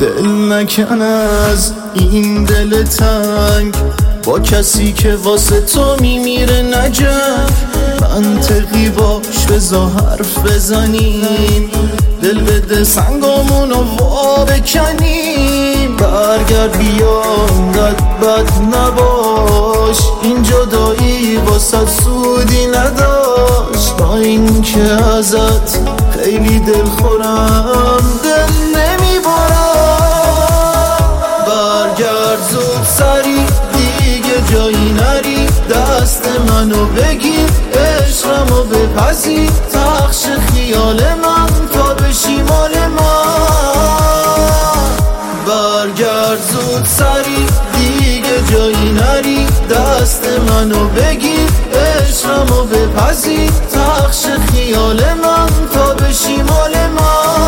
دل نکن از این دل تنگ با کسی که واسه تو میمیره نجنگ. منطقی باش بزا حرف بزنیم، دل بده سنگامونو وا بکنیم. برگرد بیا انقدر بد نباش، این جدایی واسه سودی نداشت. با این که ازت خیلی دل خورم دل نمیبارم. برگرد زود سری دیگه جایی نری، دست منو بگیر عشقمو بپذیر. تخش خیال من تا بشی مال من. برگرد زود سری دیگه جایی نری، دست منو بگیر عشقمو بپذیر. تخش خیال من تا بشی مال من.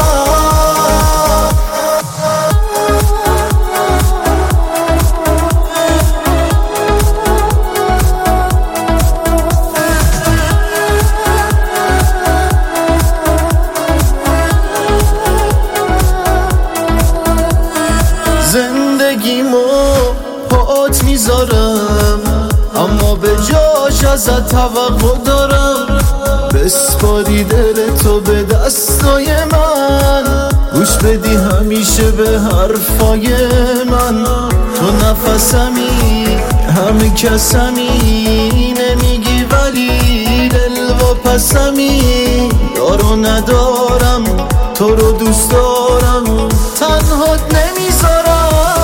زندگیمو پات میذارم، اما به جاش ازت توقع دارم. بسپاری دل تو به دستای من، گوش بدی همیشه به حرفای من. تو نفسمی همه کسمی، نمیگی ولی دل و پسمی. یارو ندارم تو رو دوست دارم، تنهات نمیذارم.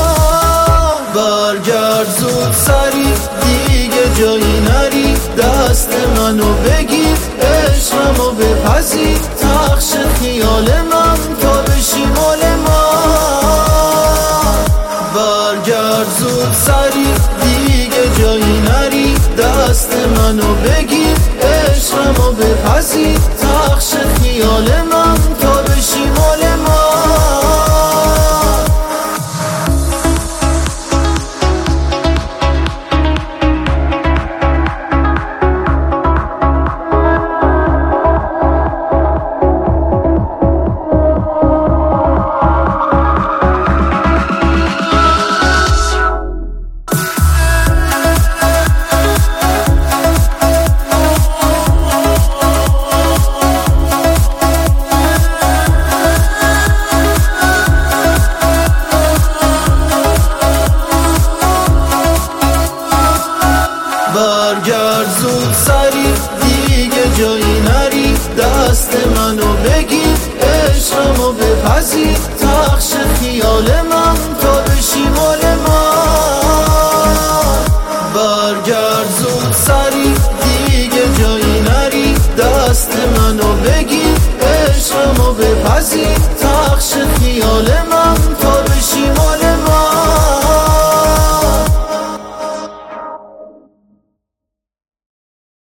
برگرد زود سری دیگه جایی نری، دست منو بگیر عشقمو بپذیر. تخش خیال من تا بشی مال من. برگرد زود سری دیگه جایی نری، دست منو بگیر عشقمو بپذیر. تخش خیال من تا بشی مال من. برگرد زود سری دیگه جایی نری، دست منو بگیر عشقمو بپذیر. تخش خیال من تا بشی مال من. برگرد زود سری دیگه جایی نری، دست منو بگیر عشقمو بپذیر. تخش خیال من